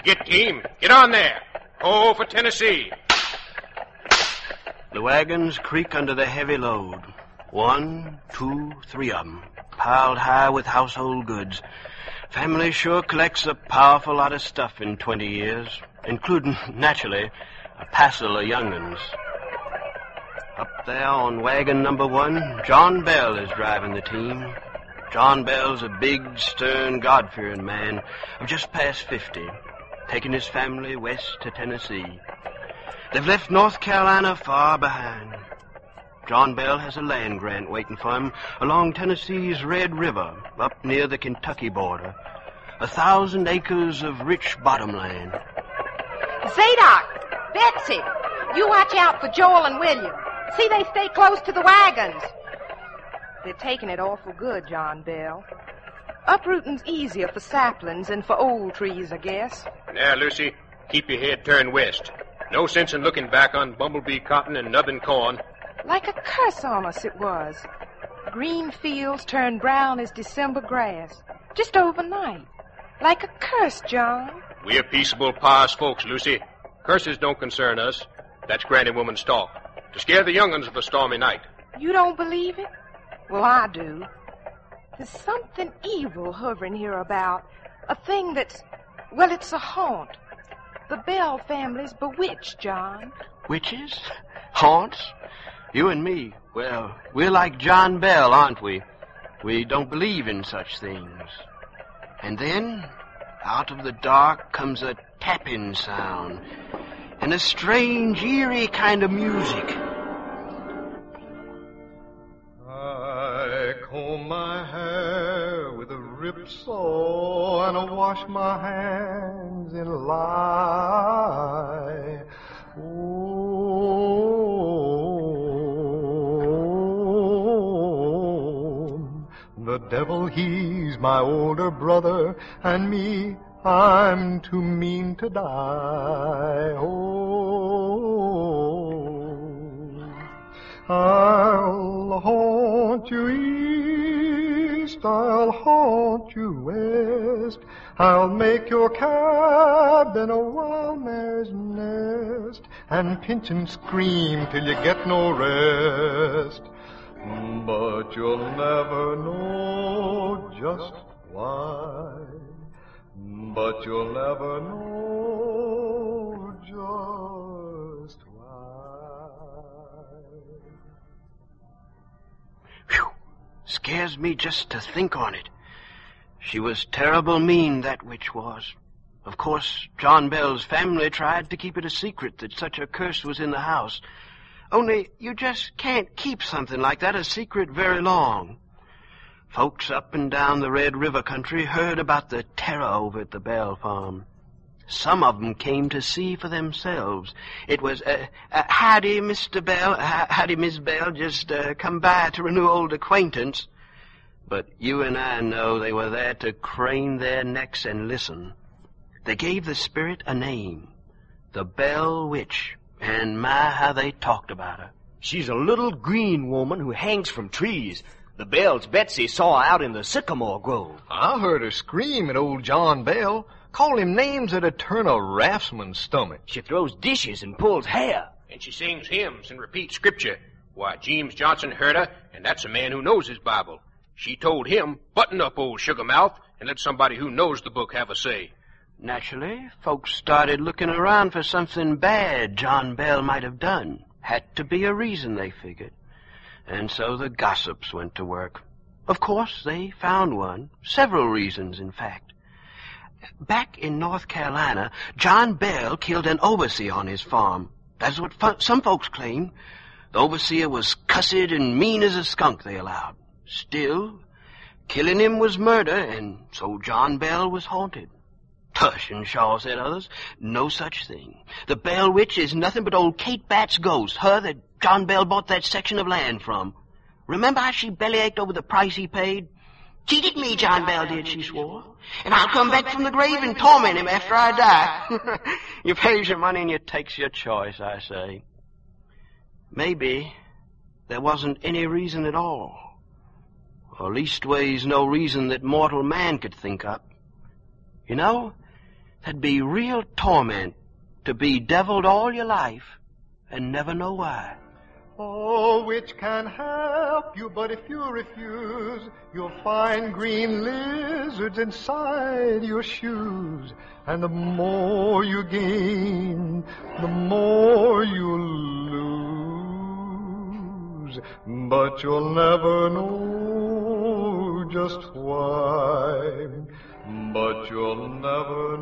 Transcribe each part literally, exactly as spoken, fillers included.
Get team. Get on there. Oh, for Tennessee. The wagons creak under the heavy load. One, two, three of them, piled high with household goods. Family sure collects a powerful lot of stuff in twenty years, including, naturally, a passel of young'uns. Up there on wagon number one, John Bell is driving the team. John Bell's a big, stern, God-fearing man of just past fifty, taking his family west to Tennessee. They've left North Carolina far behind. John Bell has a land grant waiting for him along Tennessee's Red River, up near the Kentucky border. A thousand acres of rich bottomland. Zadok! Betsy! You watch out for Joel and William. See they stay close to the wagons. They're taking it awful good, John Bell. Uprooting's easier for saplings than for old trees, I guess. Now, Lucy, keep your head turned west. No sense in looking back on bumblebee cotton and nubbin corn. Like a curse on us it was. Green fields turned brown as December grass. Just overnight. Like a curse, John. We're peaceable, pious folks, Lucy. Curses don't concern us. That's Granny Woman's talk. To scare the young'uns of a stormy night. You don't believe it? Well, I do. There's something evil hovering here about. A thing that's, well, it's a haunt. The Bell family's bewitched, John. Witches? Haunts? You and me, well, we're like John Bell, aren't we? We don't believe in such things. And then, out of the dark comes a tapping sound and a strange, eerie kind of music. I comb my hair with a ripsaw and I wash my hands in lye. Oh, the devil, he's my older brother, and me, I'm too mean to die. Oh, I'll haunt you east, I'll haunt you west, I'll make your cabin a wild mare's nest, and pinch and scream till you get no rest. But you'll never know just why. But you'll never know just why. Phew! Scares me just to think on it. She was terrible mean, that witch was. Of course, John Bell's family tried to keep it a secret that such a curse was in the house. Only you just can't keep something like that a secret very long. Folks up and down the Red River country heard about the terror over at the Bell farm. Some of them came to see for themselves. It was, uh, uh, howdy, Mister Bell, uh, howdy, Miss Bell, just uh, come by to renew old acquaintance. But you and I know they were there to crane their necks and listen. They gave the spirit a name, the Bell Witch, and my, how they talked about her. She's a little green woman who hangs from trees. The Bell's Betsy saw her out in the sycamore grove. I heard her scream at old John Bell, call him names that'd turn a raftsman's stomach. She throws dishes and pulls hair. And she sings hymns and repeats scripture. Why, James Johnson heard her, and that's a man who knows his Bible. She told him, button up, old sugar mouth, and let somebody who knows the book have a say. Naturally, folks started looking around for something bad John Bell might have done. Had to be a reason, they figured. And so the gossips went to work. Of course, they found one. Several reasons, in fact. Back in North Carolina, John Bell killed an overseer on his farm. That's what fo- some folks claim. The overseer was cussed and mean as a skunk, they allowed. Still, killing him was murder, and so John Bell was haunted. Tush and Shaw, said others. No such thing. The Bell Witch is nothing but old Kate Batt's ghost, her that John Bell bought that section of land from. Remember how she bellyached over the price he paid? Cheated me, John Bell did, she swore. And I'll come back from the grave and torment him after I die. You pays your money and you takes your choice, I say. Maybe there wasn't any reason at all. Or leastways no reason that mortal man could think up. You know, That'd be real torment to be deviled all your life and never know why. Oh, which can help you, but if you refuse, you'll find green lizards inside your shoes. And the more you gain, the more you lose. But you'll never know just why. But you'll never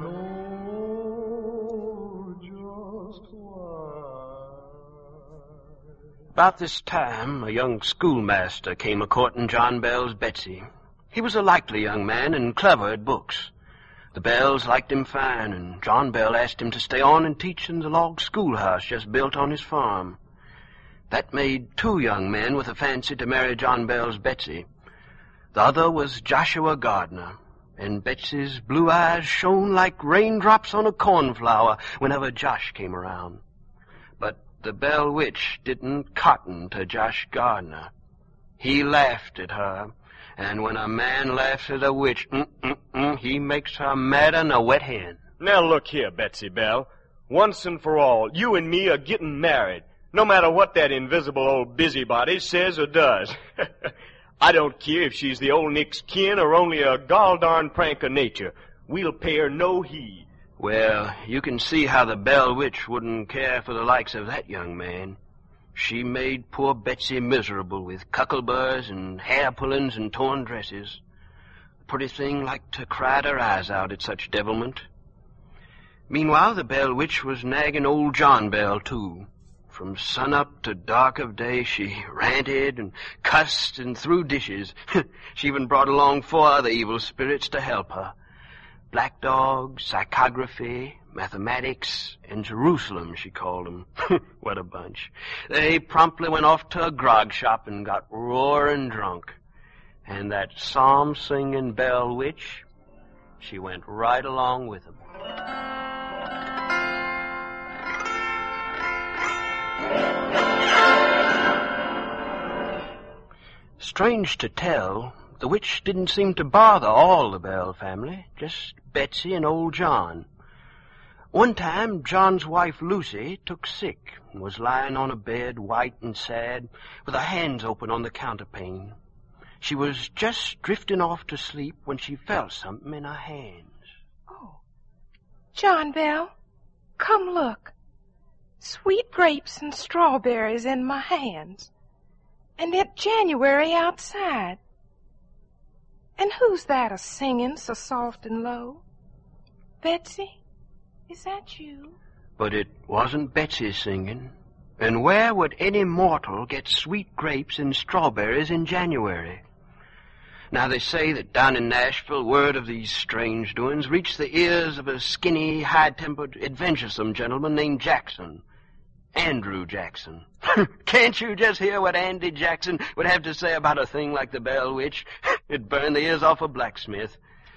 know just why. About this time, a young schoolmaster came a-courting John Bell's Betsy. He was a likely young man and clever at books. The Bells liked him fine, and John Bell asked him to stay on and teach in the log schoolhouse just built on his farm. That made two young men with a fancy to marry John Bell's Betsy. The other was Joshua Gardner, and Betsy's blue eyes shone like raindrops on a cornflower whenever Josh came around. But the Bell Witch didn't cotton to Josh Gardner. He laughed at her, and when a man laughs at a witch, mm-mm-mm, he makes her madder than a wet hen. Now look here, Betsy Bell. Once and for all, you and me are getting married, no matter what that invisible old busybody says or does. I don't care if she's the old Nick's kin or only a gall-darn prank of nature. We'll pay her no heed. Well, you can see how the Bell Witch wouldn't care for the likes of that young man. She made poor Betsy miserable with cuckleburs and hair-pullings and torn dresses. The pretty thing liked to cry her eyes out at such devilment. Meanwhile, the Bell Witch was nagging old John Bell, too. From sun-up to dark of day, she ranted and cussed and threw dishes. She even brought along four other evil spirits to help her. Black Dog, Psychography, Mathematics, and Jerusalem, she called them. What a bunch. They promptly went off to a grog shop and got roaring drunk. And that psalm-singing Bell Witch, she went right along with them. Strange to tell, the witch didn't seem to bother all the Bell family, just Betsy and old John. One time, John's wife Lucy took sick and was lying on a bed, white and sad, with her hands open on the counterpane. She was just drifting off to sleep when she felt something in her hands. Oh, John Bell, come look. Sweet grapes and strawberries in my hands. And it's January outside. And who's that a-singing so soft and low? Betsy, is that you? But it wasn't Betsy singing. And where would any mortal get sweet grapes and strawberries in January? Now, they say that down in Nashville, word of these strange doings reached the ears of a skinny, high-tempered, adventuresome gentleman named Jackson. Andrew Jackson. Can't you just hear what Andy Jackson would have to say about a thing like the Bell Witch? It'd burn the ears off a blacksmith.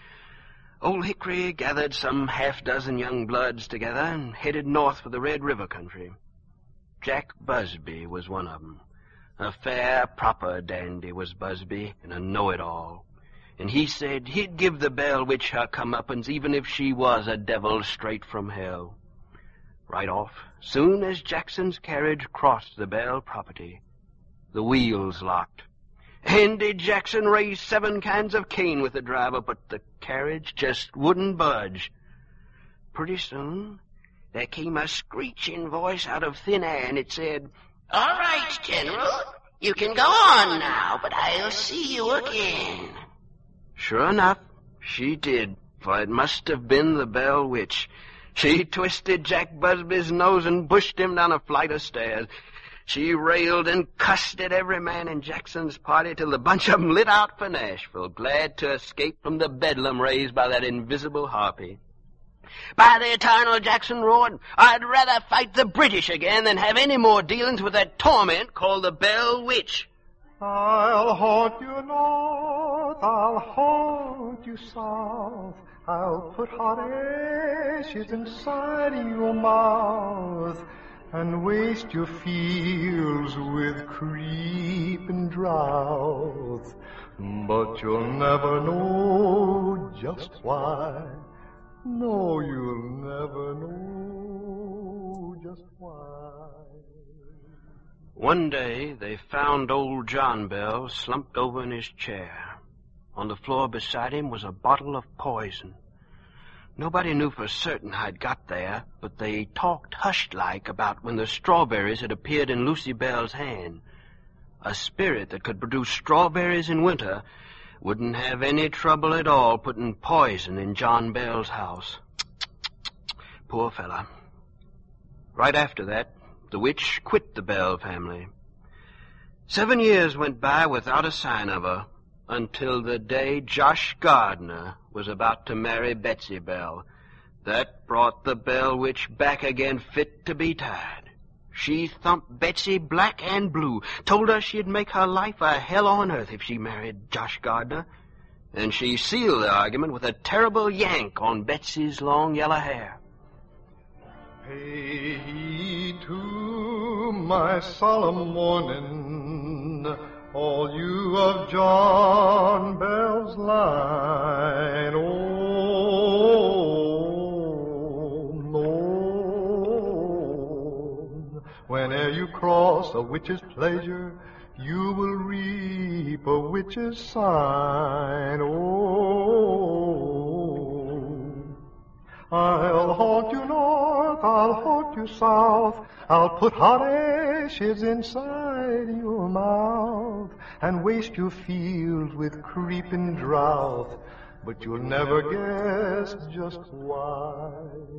Old Hickory gathered some half-dozen young bloods together and headed north for the Red River country. Jack Busby was one of them. A fair, proper dandy was Busby, and a know-it-all. And he said he'd give the Bell Witch her comeuppance even if she was a devil straight from hell. Right off, soon as Jackson's carriage crossed the Bell property, the wheels locked. Andy Jackson raised seven cans of cane with the driver, but the carriage just wouldn't budge. Pretty soon, there came a screeching voice out of thin air, and it said, "All right, General, you can go on now, but I'll see you again." Sure enough, she did, for it must have been the Bell Witch. She twisted Jack Busby's nose and pushed him down a flight of stairs. She railed and cussed at every man in Jackson's party till the bunch of them lit out for Nashville, glad to escape from the bedlam raised by that invisible harpy. "By the eternal," Jackson roared, "I'd rather fight the British again than have any more dealings with that torment called the Bell Witch." I'll haunt you north, I'll haunt you south, I'll put hot ashes inside your mouth and waste your fields with creep and drouth. But you'll never know just why, No, you'll never know just why. One day, they found old John Bell slumped over in his chair. On the floor beside him was a bottle of poison. Nobody knew for certain how it got there, but they talked hushed-like about when the strawberries had appeared in Lucy Bell's hand. A spirit that could produce strawberries in winter wouldn't have any trouble at all putting poison in John Bell's house. Poor fella. Right after that, the witch quit the Bell family. Seven years went by without a sign of her, until the day Josh Gardner was about to marry Betsy Bell. That brought the Bell Witch back again fit to be tied. She thumped Betsy black and blue, told her she'd make her life a hell on earth if she married Josh Gardner, and she sealed the argument with a terrible yank on Betsy's long yellow hair. Pay heed to my solemn warning, all you of John Bell's line. Oh, Lord, whene'er you cross a witch's pleasure, you will reap a witch's sign. Oh, I'll haunt you north, I'll haunt you south, I'll put hot ashes inside your mouth and waste your fields with creeping drought, but you'll never guess just why.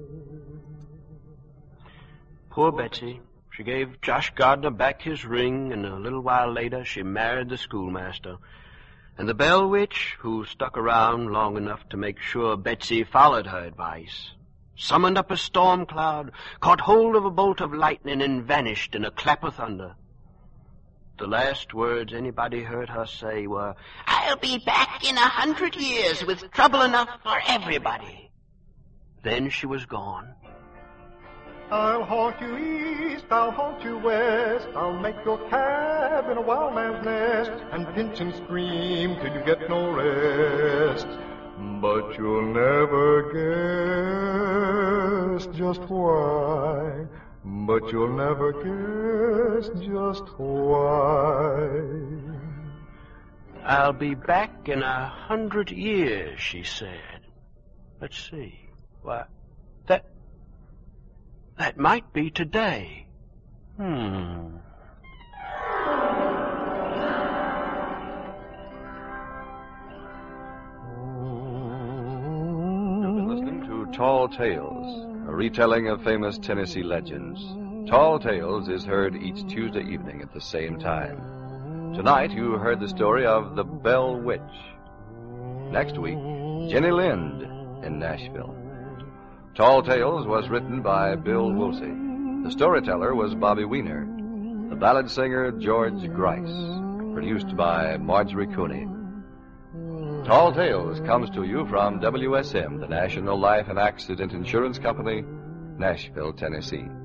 Poor Betsy. She gave Josh Gardner back his ring, and a little while later she married the schoolmaster. And the Bell Witch, who stuck around long enough to make sure Betsy followed her advice, summoned up a storm cloud, caught hold of a bolt of lightning, and vanished in a clap of thunder. The last words anybody heard her say were, "I'll be back in a hundred years with trouble enough for everybody." Then she was gone. I'll haunt you east, I'll haunt you west, I'll make your cabin a wild man's nest, and pinch and scream till you get no rest. But you'll never guess just why, but you'll never guess just why. I'll be back in a hundred years, she said. Let's see. Why, that... That might be today. Hmm. You've been listening to Tall Tales, a retelling of famous Tennessee legends. Tall Tales is heard each Tuesday evening at the same time. Tonight you heard the story of the Bell Witch. Next week, Jenny Lind in Nashville. Tall Tales was written by Bill Woolsey. The storyteller was Bobby Weiner. The ballad singer, George Grice. Produced by Marjorie Cooney. Tall Tales comes to you from W S M, the National Life and Accident Insurance Company, Nashville, Tennessee.